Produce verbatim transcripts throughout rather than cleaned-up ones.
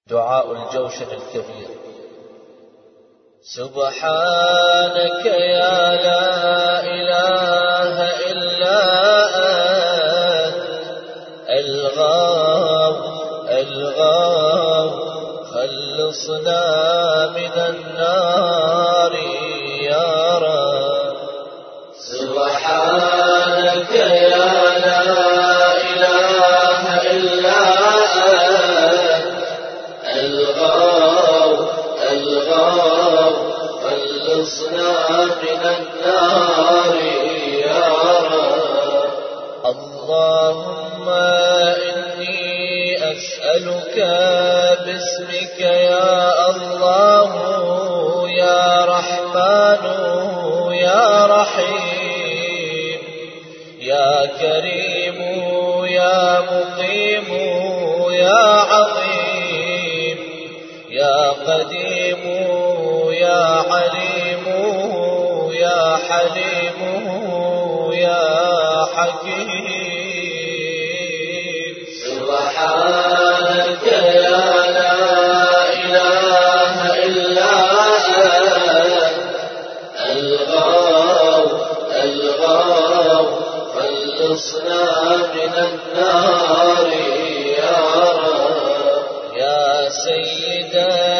دعاء الجوشن الكبير. سبحانك يا لا إله إلا أنت الغاو الغاو خلصنا من النار يا رب. سبحانك يا لا إله إلا أنت الغاو الغاو خلصنا من النار يا رب. اللهم إني أسألك باسمك يا الله يا رحمن يا رحيم يا كريم يا مقيم يا عظيم يا قديم يا عليم يا حليم يا حكيم. سبحانك يا لا إله إلا أنت الغاو الغاو خلصنا من النار يا رب. يا سيد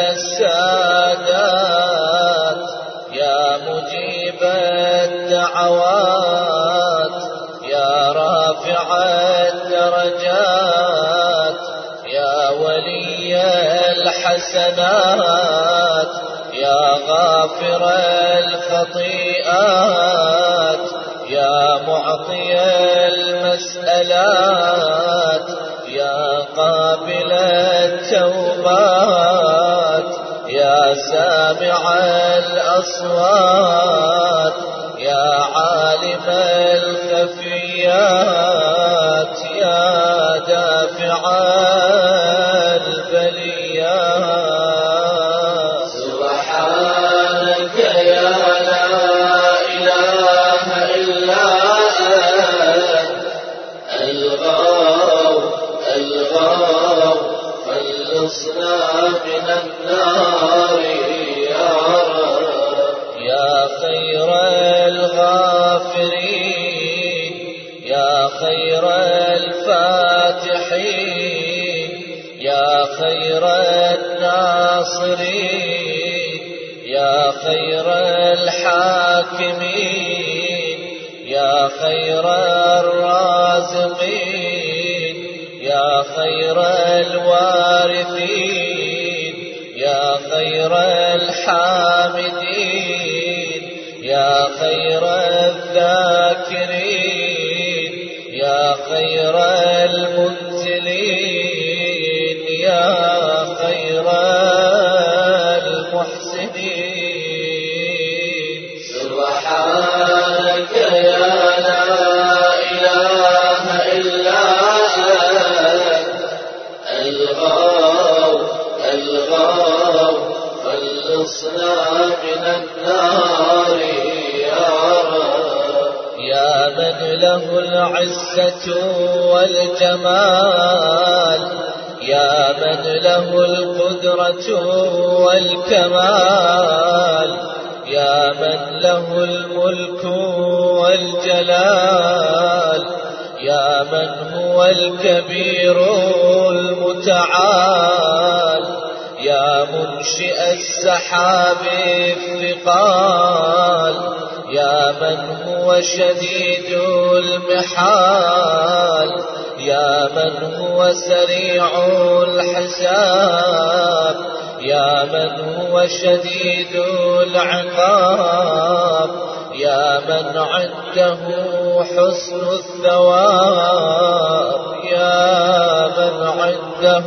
السادات يا مجيب الدعوات يا رافع الدرجات يا ولي الحسنات يا غافر الخطيئات يا معطي المسألات يا قابل التوبات يا سامع الأصوات يا عالم الخفيات يا دافع البليات. سبحانك يا لا إله إلا أنت الغاو الغاو خلصنا من النار يا رب. يا خير الغافرين يا خير الفاتحين يا خير الناصرين يا خير الحاكمين يا خير الرازقين يا خير الوارثين يا خير الحامدين يا خير الذاكرين يا خير المنزلين يا خير المحسنين. سبحانك يا لا إله إلا أنت الغاو الغاو خلصنا من النار يا رب. يا من له العزة والجمال يا من له القدرة والكمال يا من له الملك والجلال يا من هو الكبير المتعال يا منشئ السحاب الثقال يا من هو شديد المحال يا من هو سريع الحساب يا من هو شديد العقاب يا من عنده حسن الثواب يا من عنده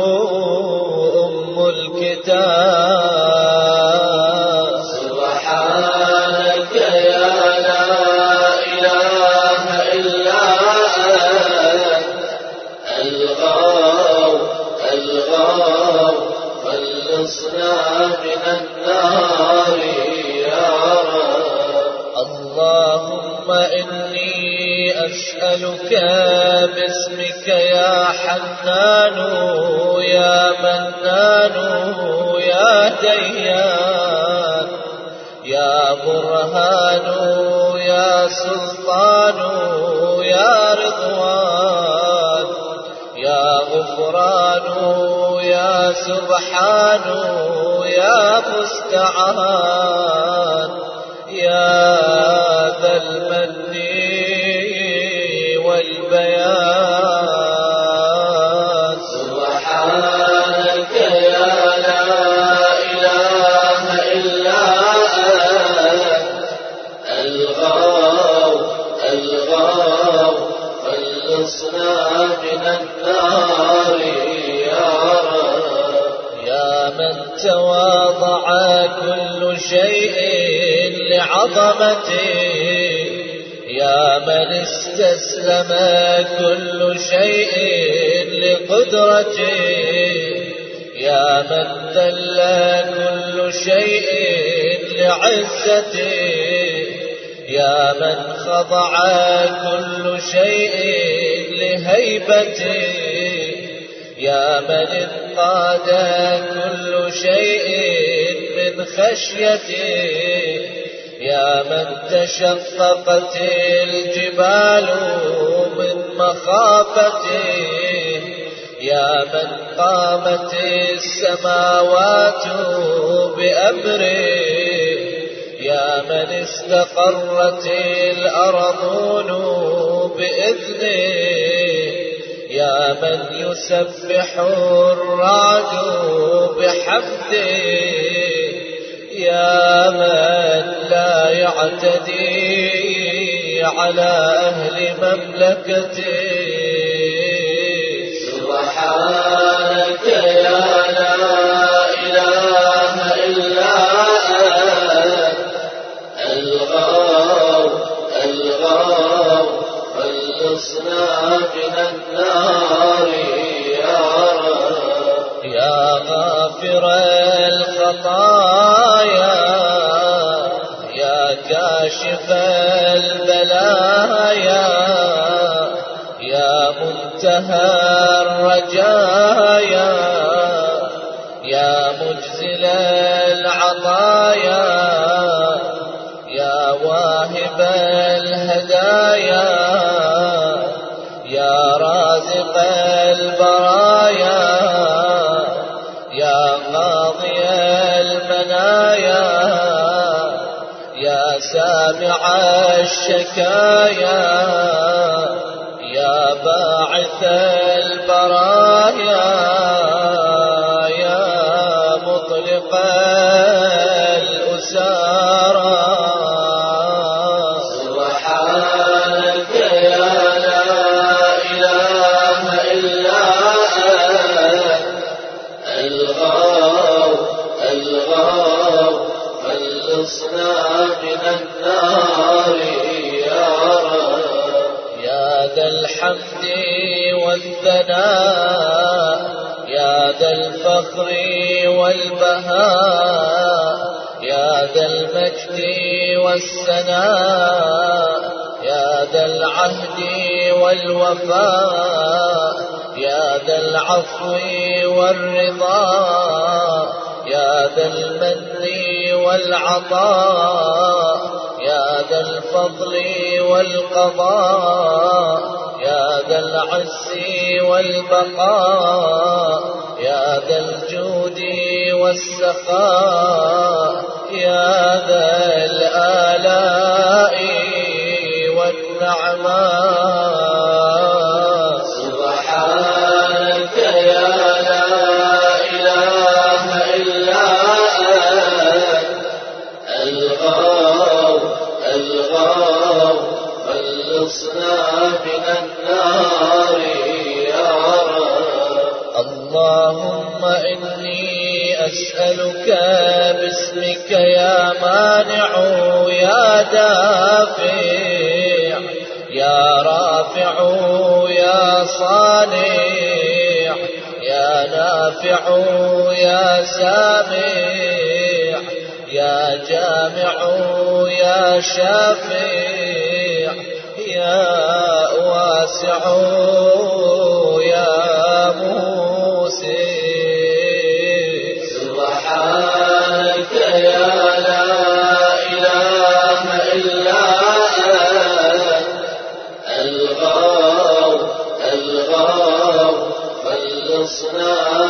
أم الكتاب. سبحانك يا لا إله إلا أنت الغاو الغاو خلصنا من النار يا رب. اللهم إني أسألك باسمك يا حنان يا منان يا ديان يا برهان يا سلطان يا رضوان يا غفران يا سبحان يا مستعان يا ذا المن والبيان. سبحانك يا لا إله إلا أنت الغاو الغاو خلصنا من النار يا رب. يا من تواضع كل شيء لعظمته يا من استسلم كل شيء لقدرته يا من ذل كل شيء لعزته يا من خضع كل شيء لهيبته يا من انقاد كل شيء من خشيته يا من تشققت الجبال من مخافته يا من قامت السماوات بأمره يا من استقرت الأرضون بإذنه يا من يسبح الرعد بحمده يا من لا يعتدي على أهل مملكته. سبحانك يا لا إله إلا أنت الغاو الغاو خلصنا من النار يا رب. يا غافر الخطايا يا كاشف البلايا يا منتهى الرجايا يا مجزل العطايا يا واهب الهدايا يا رازق البرايا يا قاضي المنايا يا سامع الشكايا يا باعث البرايا يا مطلق الأسارى. سبحانك يا لا إله إلا أنت الغاو الغاو خلصنا من النار يا رب. يا ذا الحمد والثناء يا ذا الفخر والبهاء يا ذا المجد والسناء يا ذا العهد والوفاء يا ذا العفو والرضا يا ذا المن والعطاء يا ذا الفضل والقضاء يا ذا العز والبقاء يا ذا الجود والسخاء يا ذا الآلاء والنعماء. سبحانك يا لا إله إلا أنت الغاو الغاو خلصنا من النار يا رب. اللهم إني أسألك باسمك يا مانع يا دافع يا رافع يا صانع يا نافع يا سامع يا جامع يا شافع يا واسع يا موسع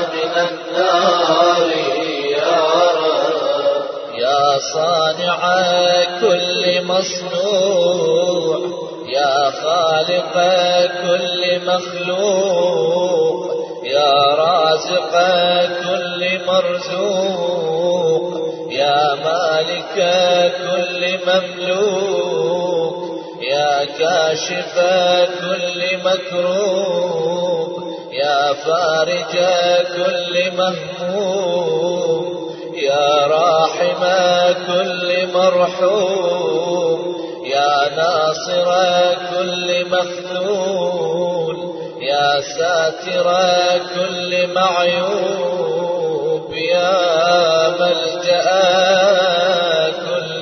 من النار يا رب. يا صانع كل مصنوع، يا خالق كل مخلوق، يا رازق كل مرزوق، يا مالك كل مملوك، يا كاشف كل مكروب، يا فارج كل مهموم، يا راحم كل مرحوم، يا ناصر كل مخذول، يا ساتر كل معيوب، يا ملجأ كل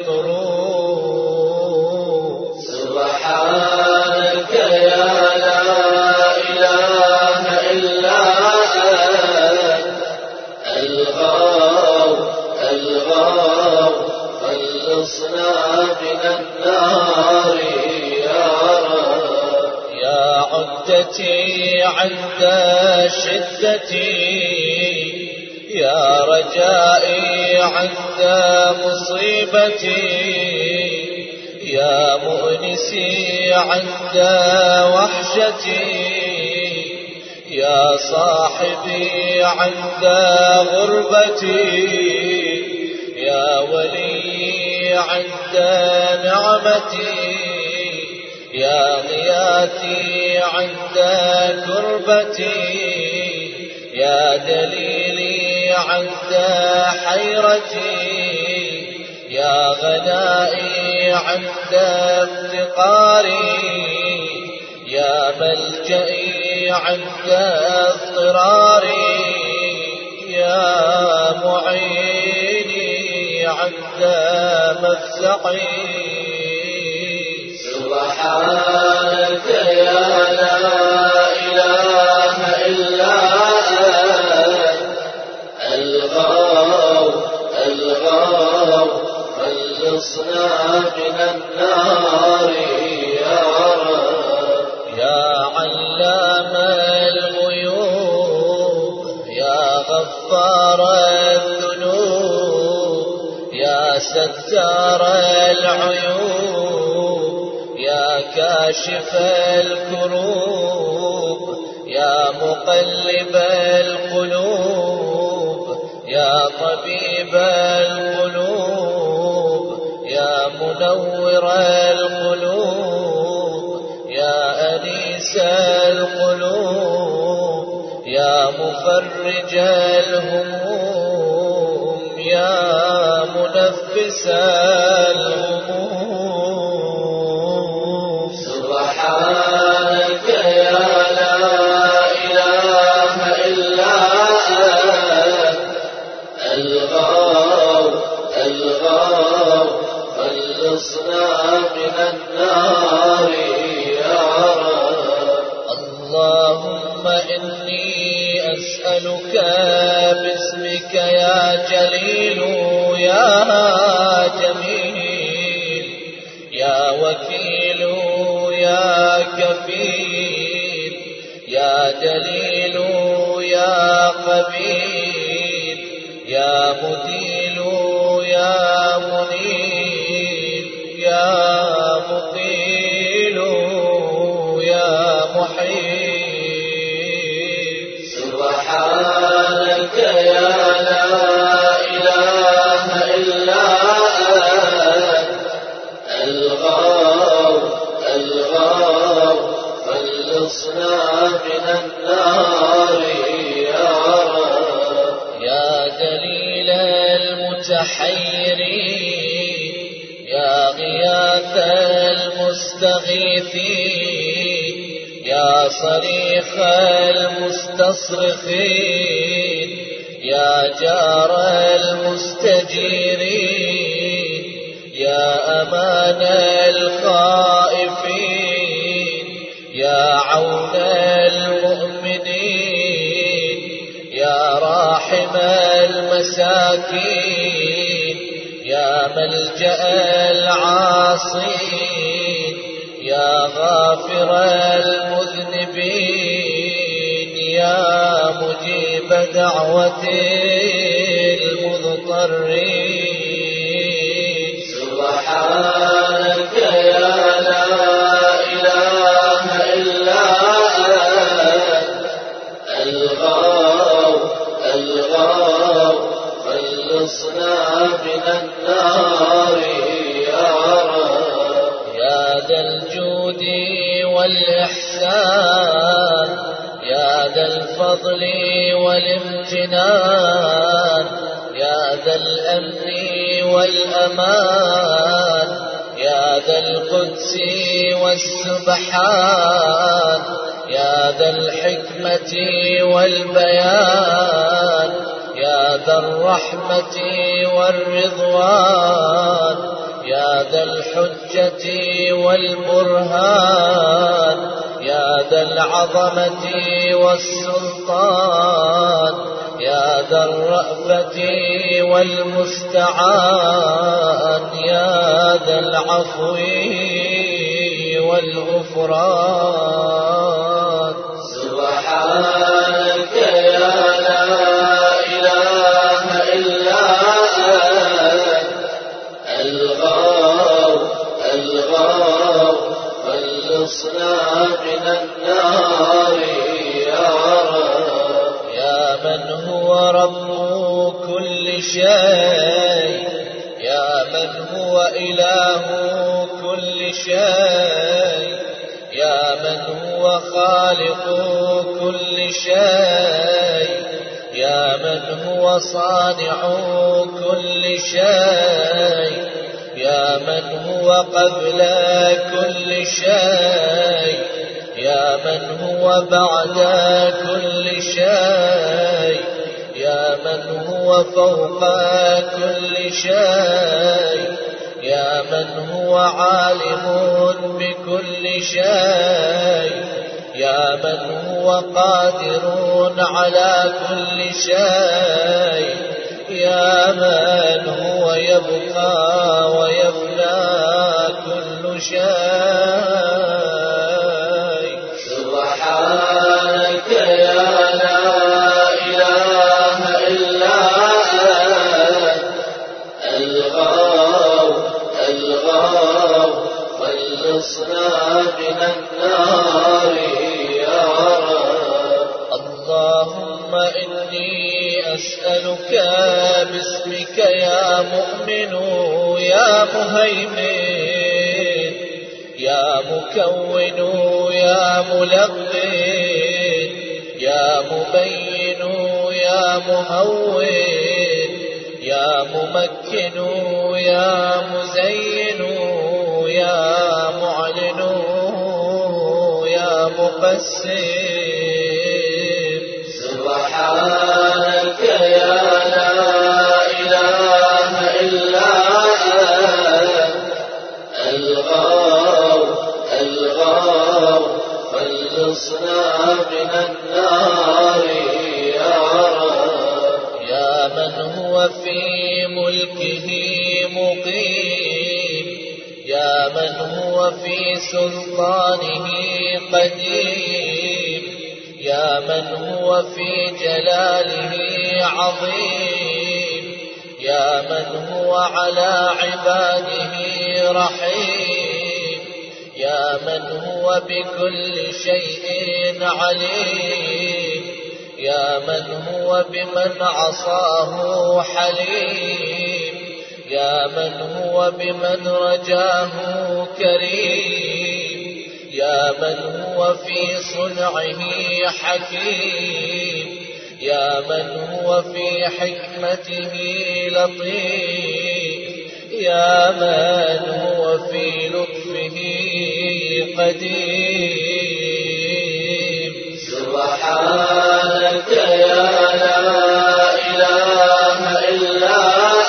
مطروب. سبحانك يا لا إله إلا أنت الغار الغار، خلصنا من النار يا رب. يا عدتي عند شدتي، يا رجائي عند مصيبتي، يا مؤنسي عند وحشتي، يا صاحبي عند غربتي، يا ولي عند نعمتي، يا غياثي عند كربتي، يا دليلي عند حيرتي، يا غنائي عند افتقاري، يا ملجئي عند اضطراري، يا معيني عند مفزعي. سبحانك يا لا إله إلا أنت الغار الغار، خلصنا من النار يا رب. يا علام الغيوب، يا غفار الذنوب، يا ستار العيوب، يا كاشف الكروب، يا مقلب القلوب، يا طبيب القلوب، يا منور القلوب، يا أنيس القلوب، يا مفرج الهموم، يا منفس الغموم. سبحانك يا لا إله إلا أنت الغار الغار، خلصنا من النار يا رب. اللهم إني أسألك باسمك يا جليل يا جميل، يا وكيل يا كفيل، يا دليل يا قبيل، يا مديل يا منيل، يا مقيل يا محيي. سبحانك يا لا إله إلا أنت الغار الغار، خلصنا من النار يا رب. يا دليل المتحيرين، يا غياث المستغيثين، يا صريخ المستصرخين، يا جار المستجيرين، يا أمان الخائفين، يا عون المؤمنين، يا راحم المساكين، يا ملجأ العاصين، يا غافر المذنبين، يا مجيب دعوة المضطرين. سبحانك يا لا إله إلا أنت الغاو الغاو خلصنا من النار يا رب. يا ذا الجود والإحسان يا ذا الفضل والامتنان يا ذا الأمن والأمان يا ذا القدس والسبحان يا ذا الحكمة والبيان يا ذا الرحمة والرضوان يا ذا الحجة والبرهان يا ذا العظمة والسلطان يا ذا الرأفة والمستعان يا ذا العفو والغفران. سبحانك يا لا إله إلا أنت الغاو الغاو خلصنا من النار يا رب. يا من هو رب كل شيء يا من هو إله كل شيء يا من هو خالق كل شيء يا من هو صانع كل شيء يا من هو قبل كل شيء يا من هو بعد كل شيء يا من هو فوق كل شيء يا من هو عالم بكل شيء يا من هو قادر على كل شيء يا من هو يبقى ويفنى كل شيء. سبحانك يا لا إله إلا أنت الغاو الغاو خلصنا من النار يا رب. اللهم إني أسألك باسمك يا مؤمن يا مهيمن يا مكون يا ملقن يا مبين يا مهون يا ممكن يا مزين يا معلن يا مقسم. سبحانك يا لا إله إلا أنت الغاو الغاو خلصنا من النار يا رب. يا من هو في ملكه مقيم يا من هو في سلطانه قديم يا من هو في جلاله عظيم يا من هو على عباده رحيم يا من هو بكل شيء عليم يا من هو بمن عصاه حليم يا من هو بمن رجاه كريم يا من هو في صنعه حكيم يا من هو في حكمته لطيف يا من هو في لطفه قدير. سبحانك يا لا إله إلا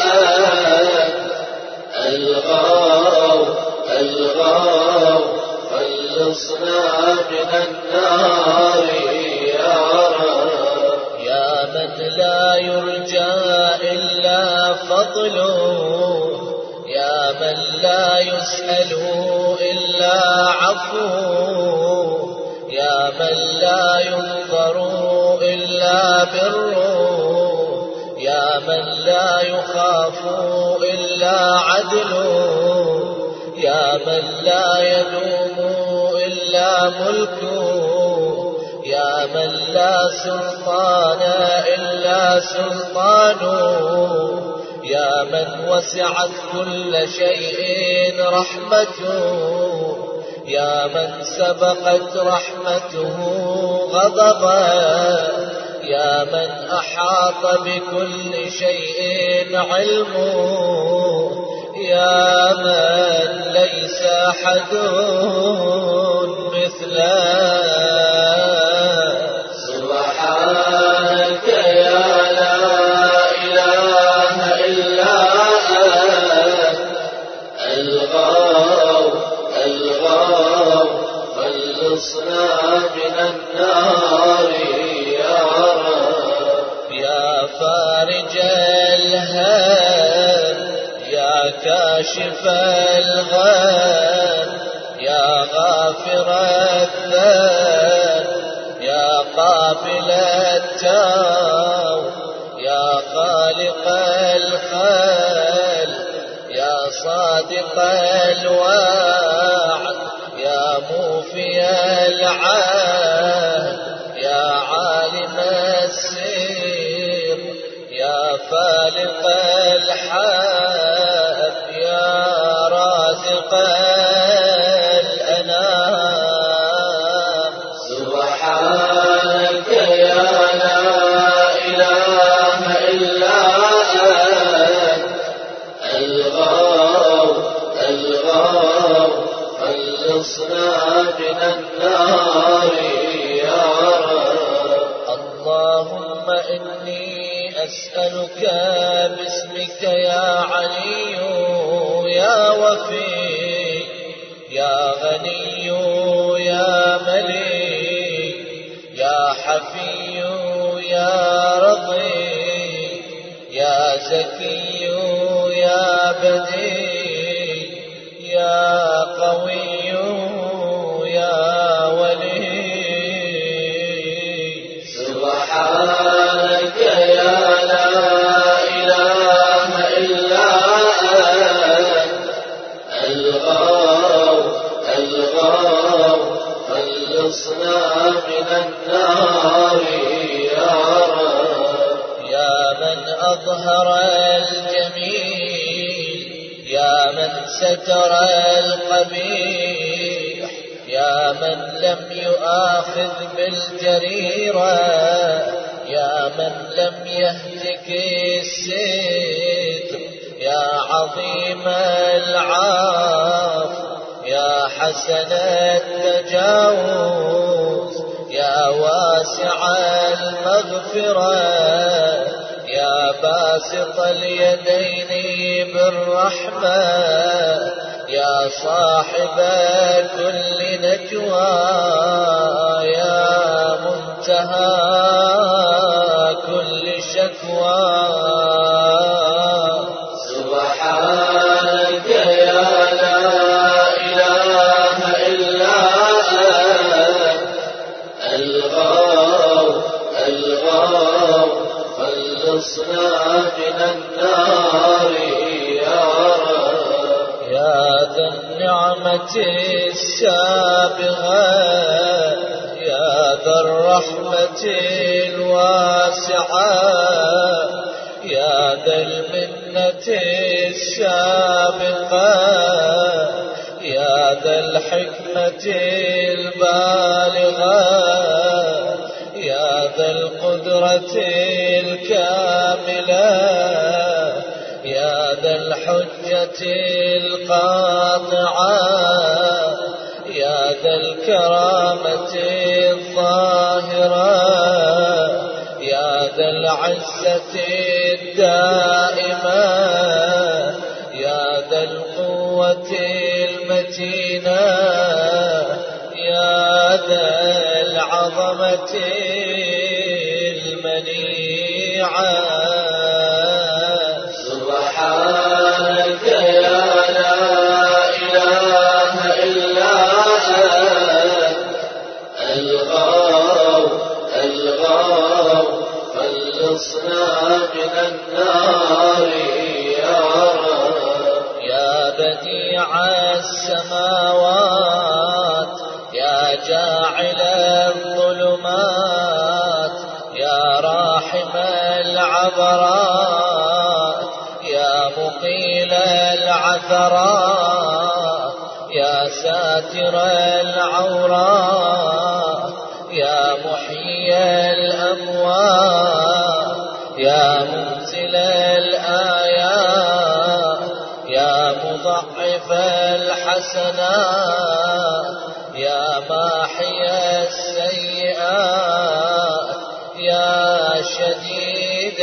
أنت الغاو الغاو خلصنا من النار يا رب. يا من لا يرجى إلا فضله يا من لا يسأل إلا عفوه يا من لا ينظر إلا إلا بره، يا من لا يخاف إلا عدله، يا من لا يدوم إلا ملكه، يا من لا سلطان إلا سلطانه، يا من وسعت كل شيء رحمته، يا من سبقت رحمته غضبا، يا من أحاط بكل شيء علمه، يا من ليس أحد مثله. سبحانك يا لا إله إلا أنت الغاو الغاو خلصنا من النار يا رب. يا فارج الهم، يا كاشف الغم، يا غافر الذنب، يا قابل التوب، يا خالق الخلق، يا صادق الوعد، يا موفي العهد، يا عالم السر، يا فالق الحب، يا رازق الأنام. سبحانك يا لا إله إلا أنت الغاو الغاو خلصنا من النار يا رب. اللهم إني أسألك باسمك يا علي يا وفي، يا غني يا مليك، يا حفي يا رضي، يا زكي يا بديع، يا قوي يا ولي. سبحانك يا لا إله إلا أنت الغاو الغاو خلصنا من النار يا رب. يا من أظهر الجميل، يا من ستر القبيح، يا من لم يؤاخذ بالجريرة، يا من لم يهتك الستر، يا عظيم العفو، يا حسن التجاوز، يا واسع المغفرة، يا باسط اليدين بالرحمة، يا صاحب كل نجوى، يا منتهى كل شكوى. سبحانك يا لا إله إلا أنت الغاو الغاو خلصنا من النار يا رب. يا ذا النعمة السابغة، يا ذا الرحمة الواسعة، يا ذا المنة السابقة، يا ذا الحكمة البالغة، يا ذا القدرة الكاملة، يا ذا الحجة القاطعة، يا ذا الكرامة الظاهرة، يا ذا العزة الدائمة، يا ذا القوة المتينة، يا ذا العظمة المنيعة. سبحانك يا لا إله إلا أنت الغاو الغاو خلصنا من النار يا رب. يا بديع السماوات يا جاعل الظلمات يا راحم العبرات يا مقيل العثرات يا ساتر العورات يا محيي الأموات يا منزل الآيات يا مضعف الحسنات يا ماحي السيئات يا شديد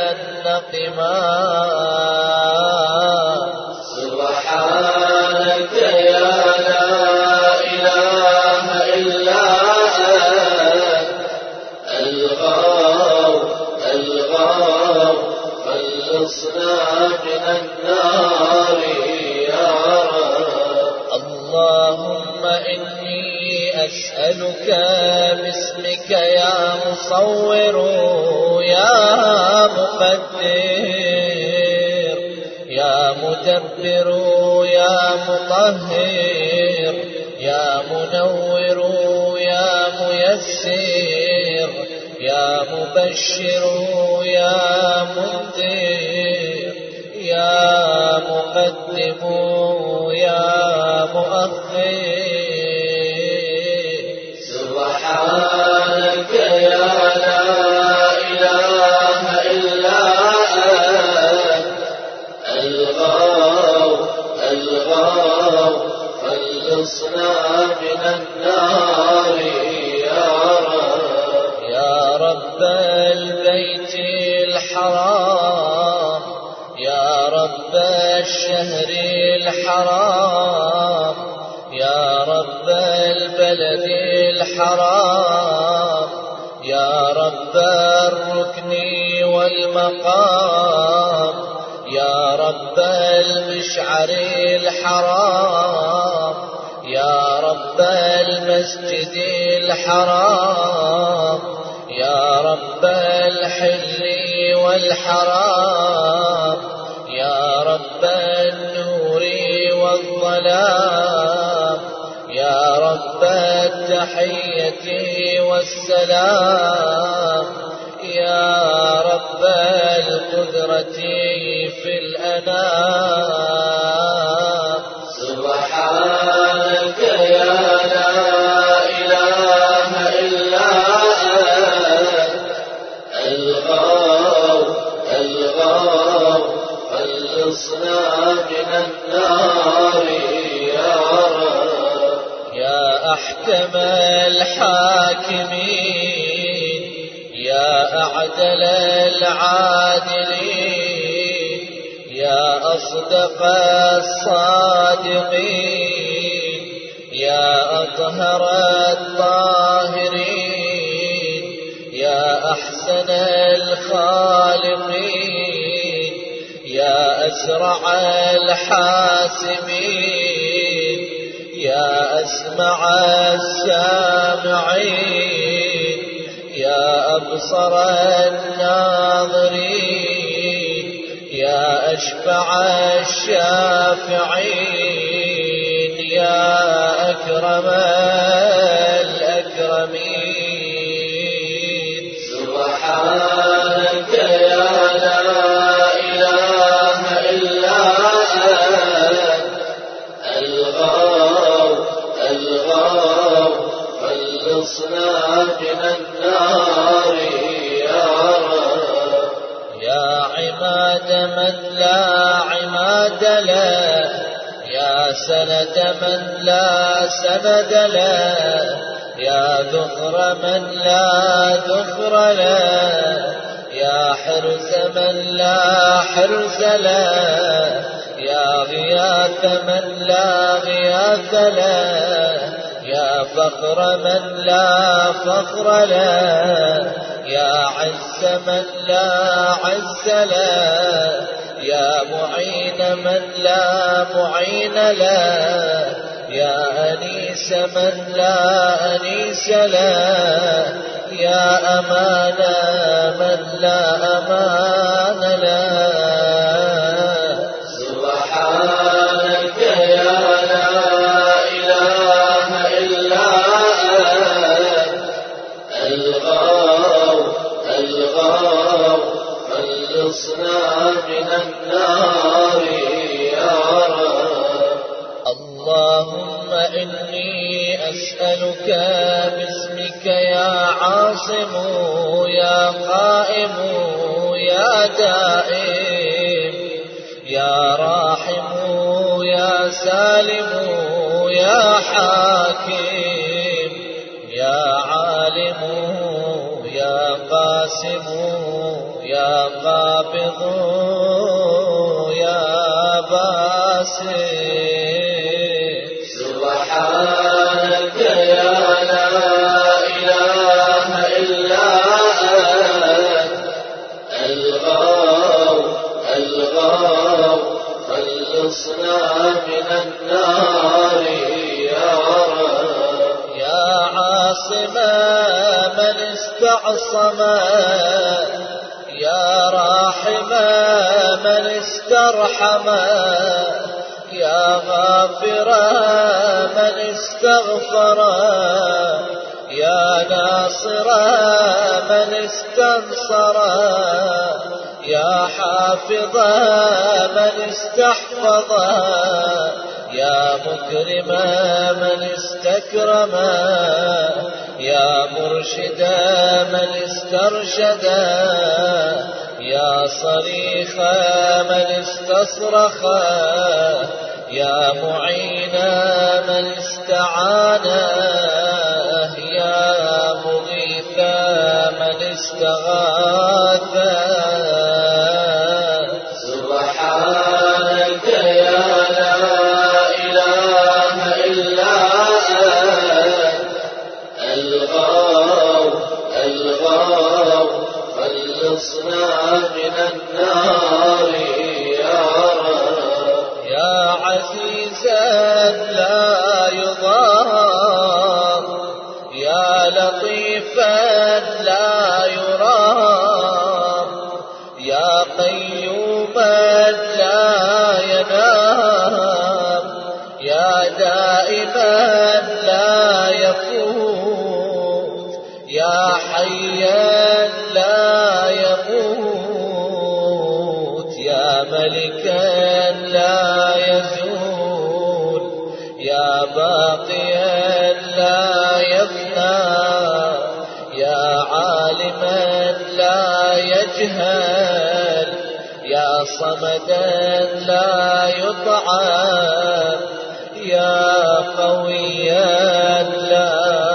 النقمات. سبحانك يا لا إله إلا أنت الغار الغار خلصنا من النار يا رب. اللهم إني أسألك باسمك يا مصور يا مقدر يا مدبر يا مطهر يا منور يا ميسر يا مبشر يا منذر يا مقدم يا مؤخر. سبحانك يا لا إله إلا أنت الغار الغار خلصنا من النار يا رب. يا رب البيت الحرام يا رب الشهر الحرام يا رب البلد الحرام يا رب الركن والمقام يا رب المشعر الحرام يا رب المسجد الحرام يا رب الحل والحرام يا رب النور والظلام يا رب التحية والسلام يا رب القدرة في الأنام. سبحانك يا لا إله إلا أنت الغار الغار خلصنا من النار يا رب. يا أحكم الحاكمين يا أعدل العادلين يا أصدق الصادقين يا أطهر الطاهرين يا أحسن الخالقين يا أسرع الحاسبين يا أسمع السامعين يا أبصر الناظرين يا أشفع الشافعين يا أكرم الأكرمين. سبحانك يا لا إله إلا أنت الغار الغار خلصنا من النار يا رب. يا عماد من لا عماد له يا سند من لا سند له يا ذخر من لا ذخر له يا حرز من لا حرز له يا غياث من لا غياث له يا فخر من لا فخر له يا عز من لا عز له يا معين من لا معين له يا أنيس من لا أنيس له يا أمان من لا أمان له. سبحانك يا لا إله إلا أنت الغار الغار خلصنا من النار يا رب. اللهم إني أسألك باسمك يا عاصم يا قائم يا دائم يا راحم يا سالم يا حاكم يا عالم يا قاسم يا قابض يا باسم. سبحانك يا لا إله إلا أنت الغار الغار خلصنا من النار يا رب. يا عاصم من استعصم يا راحم من استرحم يا غافر من استغفر يا ناصر من استنصر يا حافظ من استحفظ يا مكرم من استكرم يا مرشد من استرشد يا صريخ من استصرخ يا معين من استعان يا مغيث من استغاث. سبحانك يا لا إله إلا أنت الغار الغار خلصنا من النار يا رب. يا عزيزا لا يضام يا لطيفا لا يرام يا قيوما لا ينام يا دائما لا يفوت يا حيا لا يموت يا ملكا لا يزول يا باقيا لا يفنى يا عالما لا يجهل يا صمدا لا يطعم يا قويا لا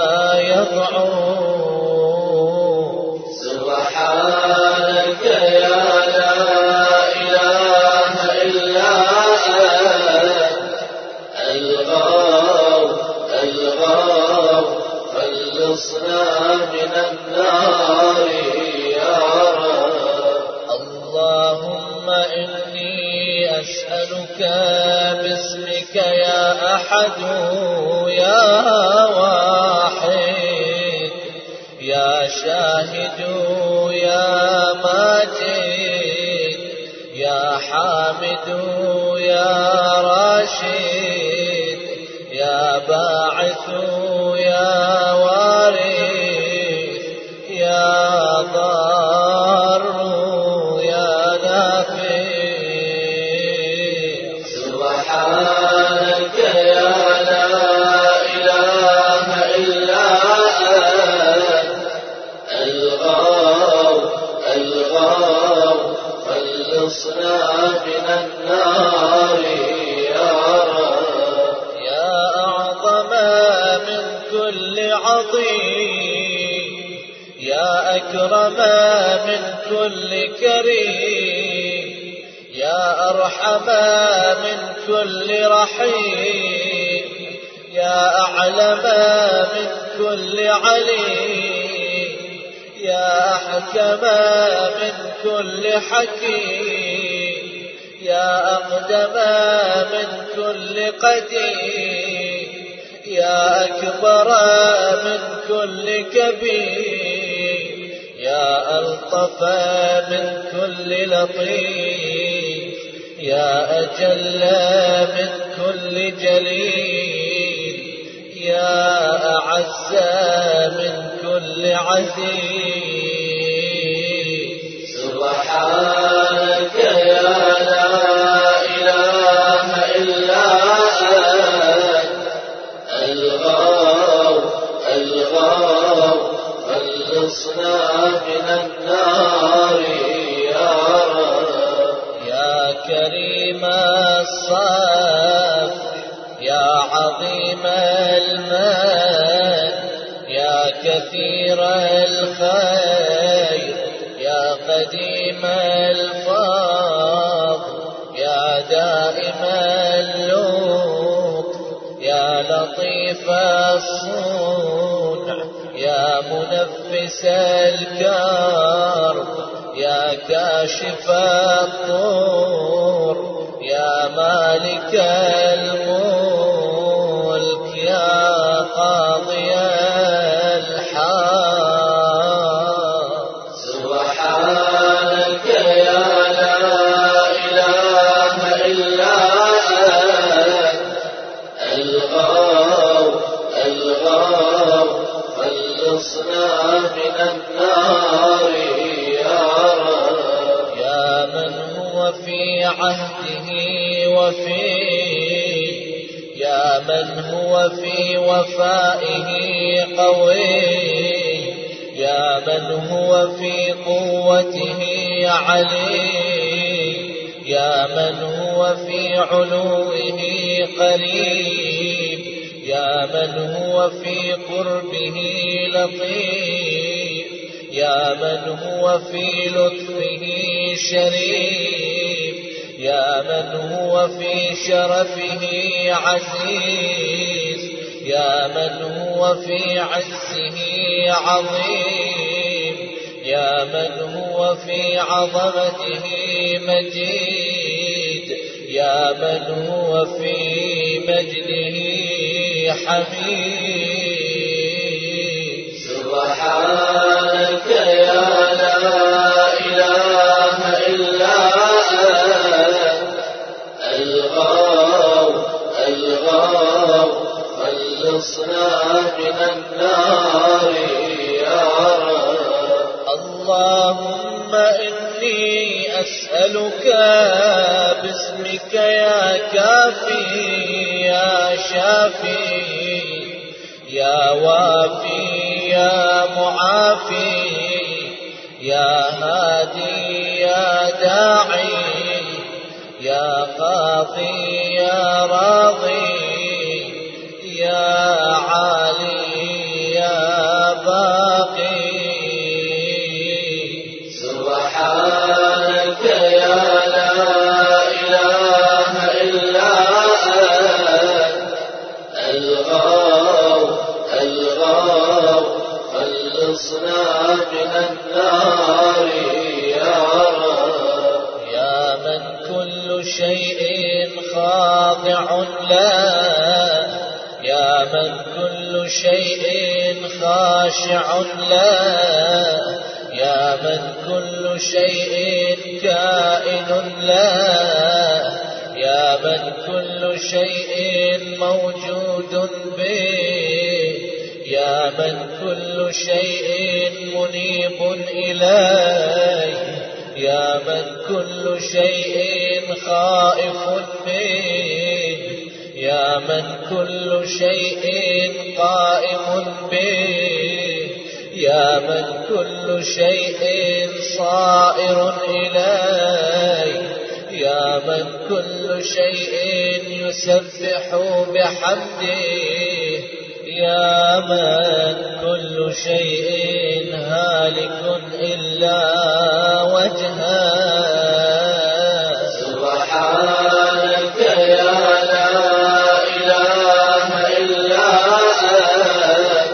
يضعف. سبحانك يا لا إله إلا أنت الغار الغار خلصنا من النار يا رب. اللهم إني أسألك باسمك يا أحد يا واحد يا شاهد يا ماجد يا حامد يا راشد يا باعث يا وارث يا ضار يا نافع. سبحانك يا لا إله إلا أنت الغار الغار خلصنا من النار يا رب. يا أعظم من كل عظيم يا أكرم من كل كريم يا أرحم من كل رحيم يا أعلم من كل عليم يا أحكم من كل حكيم يا أقدم من كل قديم يا أكبر من كل كبير يا ألطف من كل لطيف، يا أجل من كل جليل، يا أعز من كل عزيز. سبحانك يا لا إله إلا أنت الغار الغار، خلصنا من النار يا رب. يا كريم الصف، يا عظيم المن، يا كثير الخير، يا قديم الفضل، يا دائم اللطف، يا لطيف الصنع، يا منفس الكرب، يا كاشف الضر، يا مالك الملك، يا قاضي الحق. سبحانك يا لا إله إلا أنت الغار الغار، خلصنا من النار يا رب. يا من هو في عهده وفي، يا من هو في وفائه قوي، يا من هو في قوته علي، يا من هو في علوه قريب، يا من هو في قربه لطيف، يا من هو في لطفه شريف، يا من هو في شرفه عزيز، يا من هو في عزه عظيم، يا من هو في عظمته مجيد، يا من هو في مجده حميد. سبحانك يا لا إله إلا أنت الغار الغار، خلصنا من النار يا رب. اللهم إني أسألك باسمك يا كافي يا شافي يا وافي يا معافي، يا هادي يا داعي، يا قاضي يا راضي، يا عالي يا باقي. سبحانك يا لا إله إلا أنت الغار الغار، خلصنا من النار يا رب. يا من كل شيء خاضع له، يا من كل شيء خاشع له، يا من كل شيء كائن له، يا من كل شيء موجود به، يا من كل شيء منيب إليه، يا من كل شيء خائف منه، يا من كل شيء قائم به، يا من كل شيء صائر إليه، يا من كل شيء يسبح بحمده، يا من كل شيء هالك إلا وجهه. سبحانك يا لا إله إلا أنت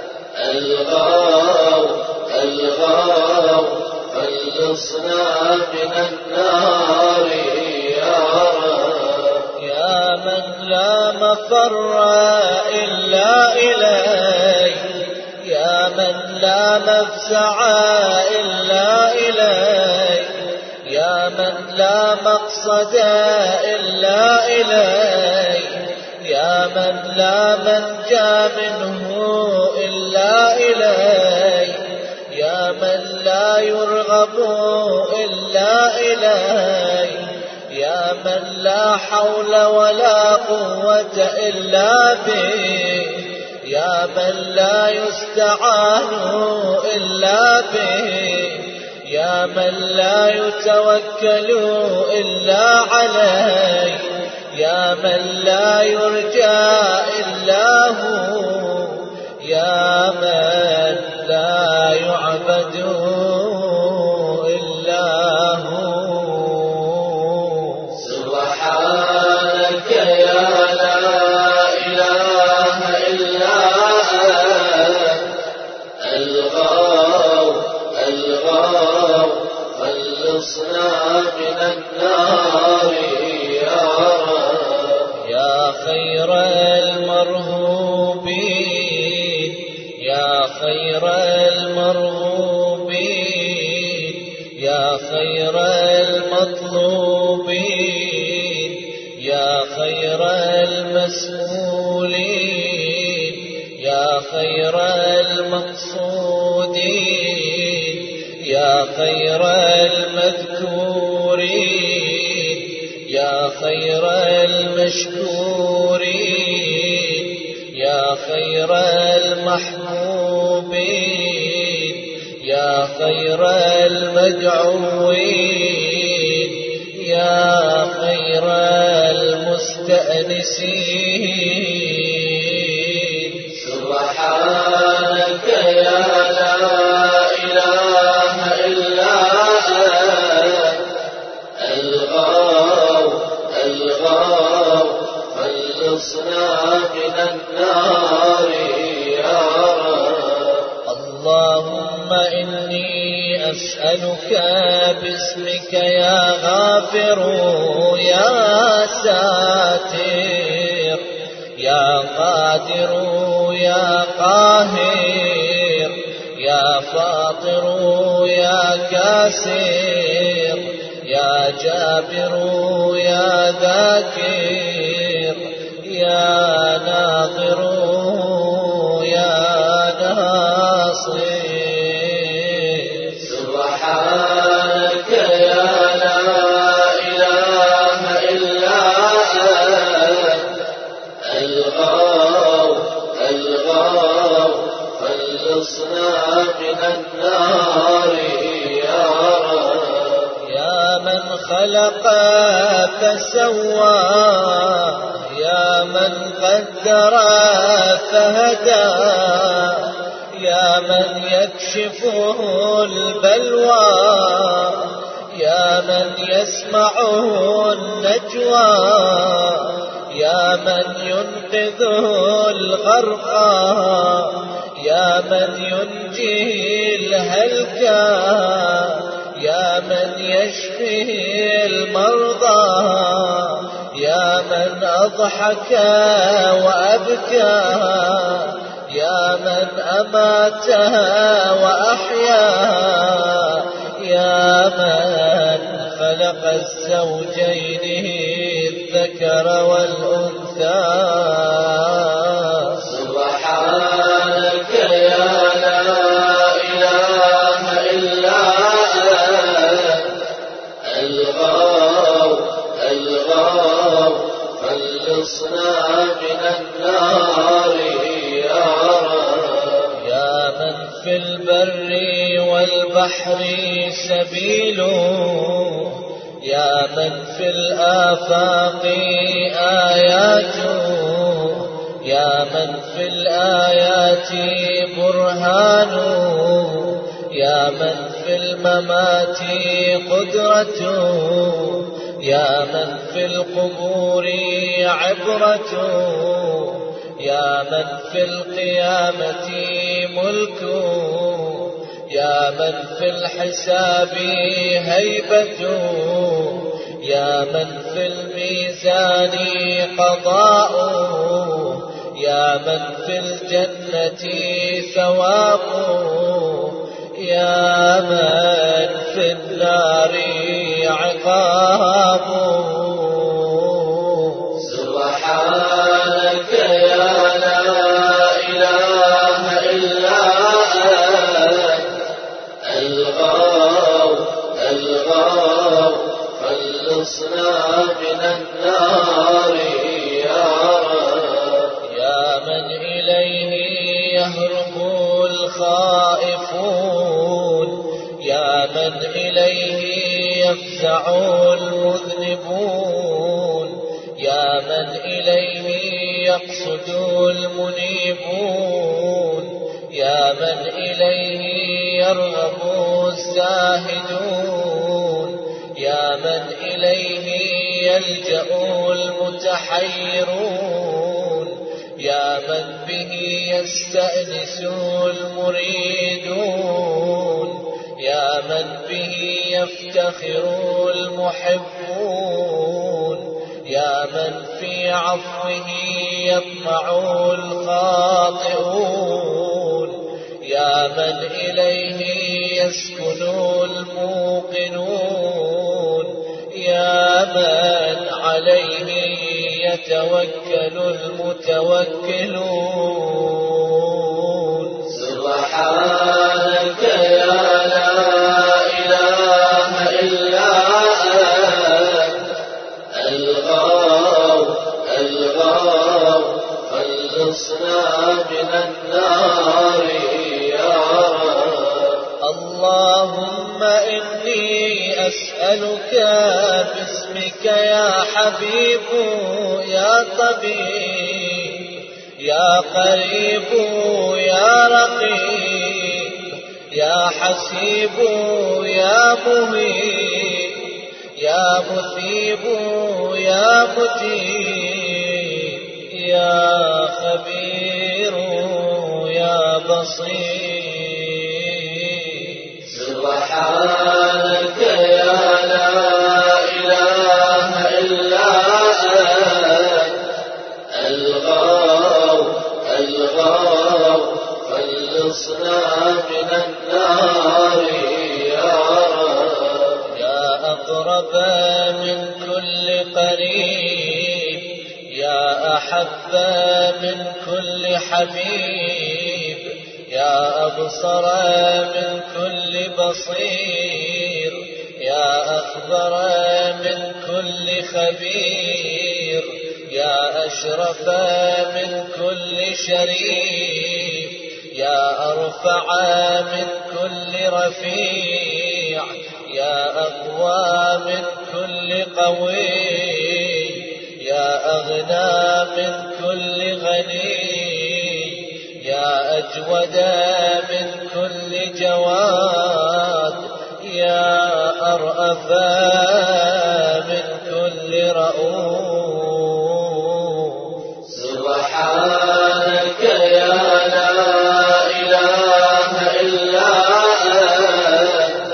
الغار الغار، خلصنا من النار يا رب. يا من لا مفر إلا إليه، يا من لا مفزع إلا إليك، يا من لا مقصد إلا إليك، يا من لا منجى منه إلا إليك، يا من لا يرغب إلا إليك، يا من لا حول ولا قوة إلا بك، يا من لا يستعان إلا به، يا من لا يتوكل إلا عليه، يا من لا يرجى إلا هو، يا من لا يعبد إلا هو. سبحانك يا لا إله إلا أنت الغار الغار خلصنا من النار يا رب. يا خير المرهوبين، يا خير المرهوبين، يا خير المطلوبين، يا خير المسؤولين، يا خير المقصودين، يا خير المذكورين، يا خير المشكورين، يا خير المحبوبين، يا خير المدعوين، يا خير المستأنسين. سبحانك يا لا إله إلا أنت الغار الغار خلصنا من النار يا رب. اللهم إني أسألك باسمك يا غافر يا ساتر يا قادر يا قاهر يا فاطر يا كاسر يا جابر يا ذاكر يا ناظر يا ناصر. سبحانك يا لا إله إلا أنت الغار الغار خلصنا من النار يا رب. يا من خلق فسوى يا من قدر فهدى يا من يكشف البلوى يا من يسمعه النجوى يا من ينقذ الغرقى يا من ينجي الهلكى يا من يشفي المرضى يا من أضحك وأبكى يا من أمات وأحيا يا من خلق الزوجين الذكر والأنثى. سبحانك يا لا إله إلا أنت الغار الغار خلصنا من النار يا رب. يا من في البر والبحر سبيله يا من في الآفاق آياته يا من في الآيات برهانه يا من في الممات قدرته يا من في القبور عبرته يا من في القيامة ملكه يا من في الحساب هيبته يا من في الميزان قضاؤه يا من في الجنة ثوابه، يا من في النار عقابه. سبحانك يا لا إله إلا أنت الغاو الغاو، خلصنا من النار يا رب. يا من إليه يهرب الخائفون، يا من إليه يفزع المذنبون، يا من إليه يقصد المنيبون، يا من إليه يرغب الزاهدون، يا من إليه يلجأ المتحيرون، يا من به يستأنس المريدون، يا من به يفتخر المحبون، يا من في عفوه يطمع الخاطئون، يا من إليه يسكن الموقنون، يا من عليه يتوكل المتوكلون. سبحانك يا لا إله إلا أنت الغاو الغاو، خلصنا من النار يا رب. اللهم إني أسألك باسمك يا حبيب يا طبيب يا قريب يا رقيب يا حسيب يا مهيب يا مثيب يا مجيب يا خبير يا بصير. سبحانك يا لا إله إلا أنت الغاو الغاو، خلصنا من النار يا رب. يا أقرب من كل قريب، يا أحب من كل حبيب، يا أبصر من كل بصير، يا أخبر من كل خبير، يا أشرف من كل شريف، يا أرفع من كل رفيع، يا أقوى من كل قوي، يا أغنى من كل غني، يا أجود من كل جواد، يا أرأف من كل رؤوف. سبحانك يا لا إله إلا أنت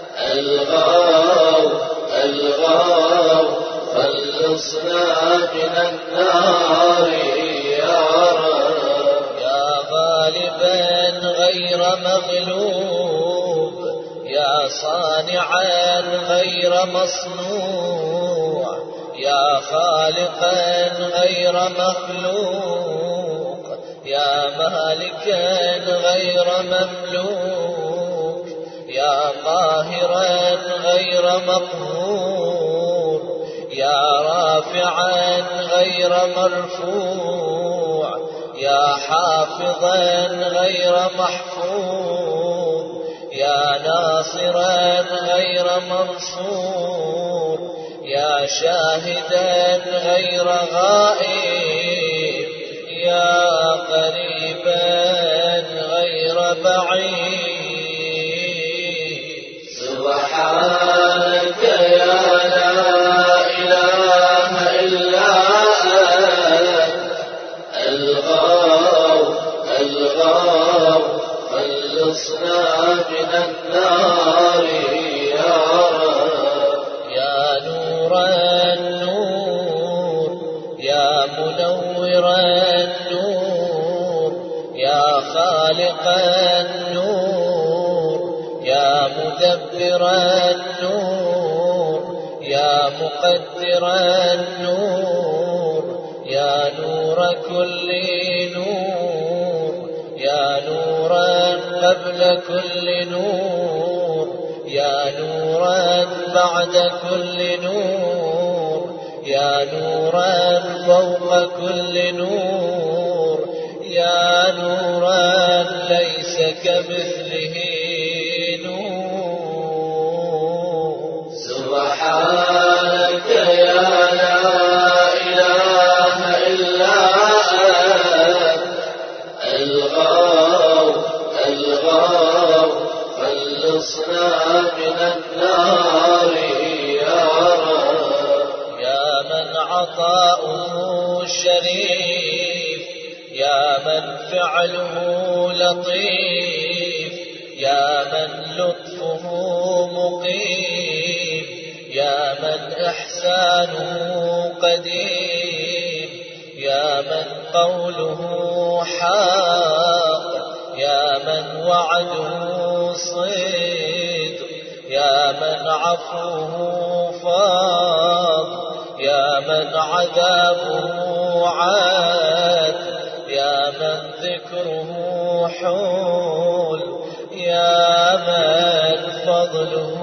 الغاو الغاو، خلصنا من النار يا رب. يا غالبا غير مغلوب، يا صانعا غير مصنوع، يا خالقا غير مخلوق، يا مالكا غير مملوك، يا قاهرا غير مقهور، يا رافعا غير مرفوع، يا حافظا غير محفوظ، يا ناصرا غير منصور، يا شاهدا غير غائب، يا قريبا غير بعيد. سبحانك يا لا إله إلا أنت الغاو الغاو، خلصنا من النار يا رب. يا نور النور، يا منور النور، خالق النور، يا مدبر النور، يا مقدر النور، يا نور كل نور، يا نورا قبل كل نور، يا نورا بعد كل نور، يا نورا فوق كل نور، يا نورا ليس كمثله نور. سبحانك يا لا إله إلا أنت الغار الغار، خلصنا من النار يا رب. يا من عطاؤه شريف، يا من فعله لطيف، يا من لطفه مقيم، يا من إحسانه قديم، يا من قوله حق، يا من وعده صدق، يا من عفوه فاض، يا من عذابه عاد، يا من ذكره حول، يا من فضله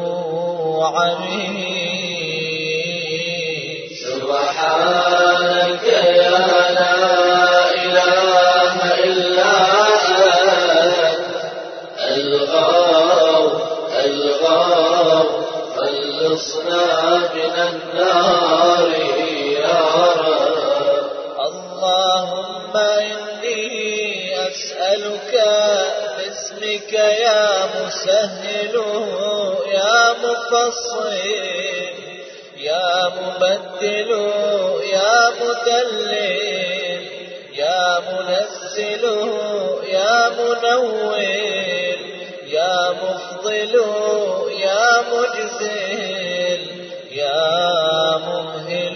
عميد. سبحانك يا لا إله إلا أنت الغار الغار، خلصنا من النار يا رب. اللهم إني أسألك باسمك يا مسهل، يا مفصل، يا مبدل، يا مدلل، يا منزل، يا منور، يا مفضل، يا مجزل، يا ممهل،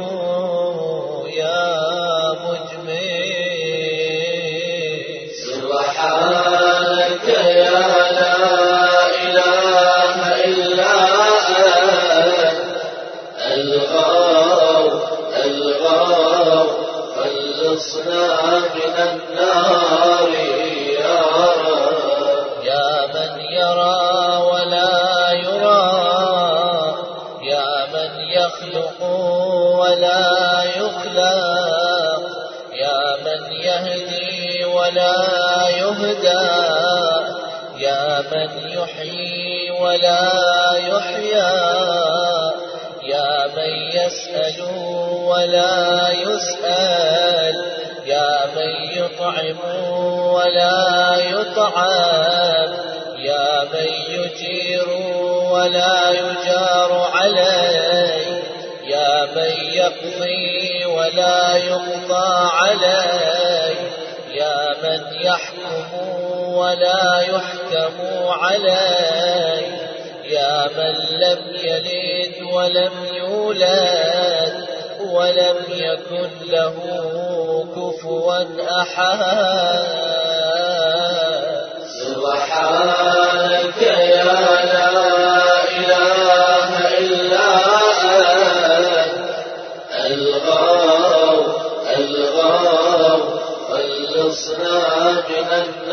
يا مجمل. سبحانك يا لا إله إلا أنت الغار الغار، خلصنا من النار يا رب. يا من يرى ولا يرى، يا من يخلق ولا يخلق، يا من يهدي ولا يهدى، يا من يحيي ولا يحيى، يا من يسأل ولا يسأل، يا من يطعم ولا يطعم، يا من يجير ولا يجار عليه، يا من يقضي ولا يقضى عليه، يا من يحكم ولا يحكم عليه، يا من لم يلد ولم يولد ولم يكن له كفوا أحد. سبحانك يا لا إله إلا أنت الغار الغار، خلصنا من النار